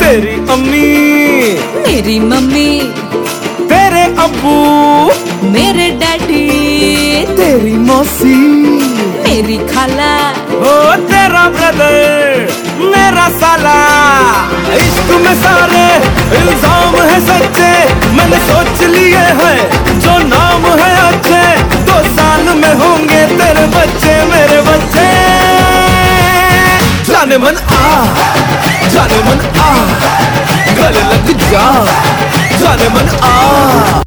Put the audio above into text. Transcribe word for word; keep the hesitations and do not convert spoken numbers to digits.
तेरी अम्मी, मेरी मम्मी, तेरे अब्बू, मेरे डैडी, तेरी मौसी, मेरी खाला, ओ तेरा ब्रदर, मेरा साला। इश्क में सारे इल्जाम है सच्चे, मैंने सोच लिए हैं जो नाम है अच्छे। दो साल में होंगे तेरे बच्चे मेरे बच्चे। जाने मन आ, जाने मन आ, गले लग जा, जाने मन आ।